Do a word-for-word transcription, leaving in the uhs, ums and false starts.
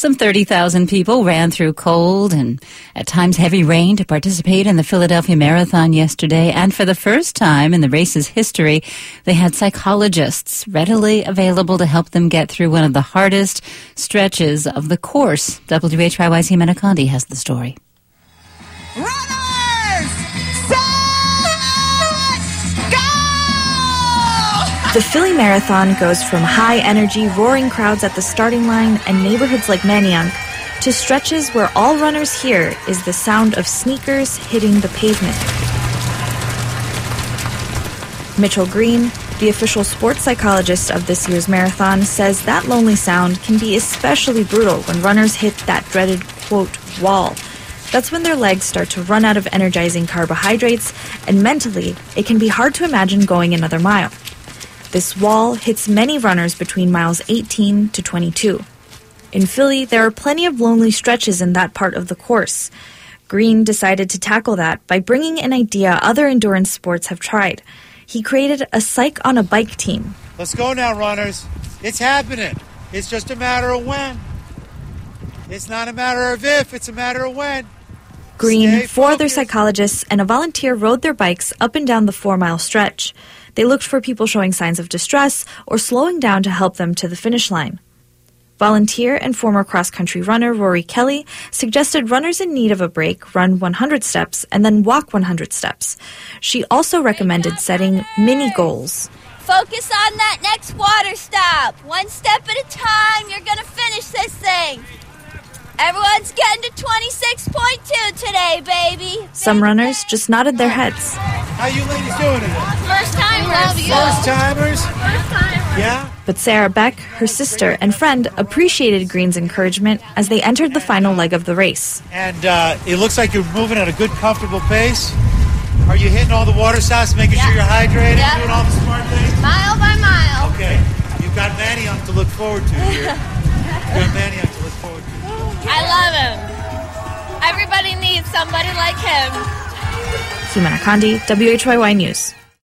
Some thirty thousand people ran through cold and at times heavy rain to participate in the Philadelphia Marathon yesterday. And for the first time in the race's history, they had psychologists readily available to help them get through one of the hardest stretches of the course. W H Y Y's Hima Nakandi has the story. Runners, set, go! The Philly Marathon goes from high-energy, roaring crowds at the starting line and neighborhoods like Manayunk to stretches where all runners hear is the sound of sneakers hitting the pavement. Mitchell Green, the official sports psychologist of this year's marathon, says that lonely sound can be especially brutal when runners hit that dreaded, quote, wall. That's when their legs start to run out of energizing carbohydrates, and mentally, it can be hard to imagine going another mile. This wall hits many runners between miles eighteen to twenty-two. In Philly, there are plenty of lonely stretches in that part of the course. Green decided to tackle that by bringing an idea other endurance sports have tried. He created a Psych on a Bike team. Let's go now, runners. It's happening. It's just a matter of when. It's not a matter of if, it's a matter of when. Green, Stay four other focused. psychologists, and a volunteer rode their bikes up and down the four-mile stretch. They looked for people showing signs of distress or slowing down to help them to the finish line. Volunteer and former cross-country runner Rory Kelly suggested runners in need of a break run one hundred steps and then walk one hundred steps. She also recommended setting mini goals. Focus on that next water stop. One step at a time, you're going to finish this thing. Everyone's getting to twenty-six point two today, baby. Some runners just nodded their heads. How you ladies doing today? First timers. First timers? First timers. Yeah? But Sarah Beck, her sister and friend, appreciated Green's encouragement as they entered the final leg of the race. And uh, it looks like you're moving at a good, comfortable pace. Are you hitting all the water stops, making Yeah. sure you're hydrated, Yeah. doing all the smart things? Mile by mile. Okay. You've got Manayunk to look forward to here. You've got Manayunk to look forward to. I love him. Everybody needs somebody like him. Hima Nakandi, W H Y Y News.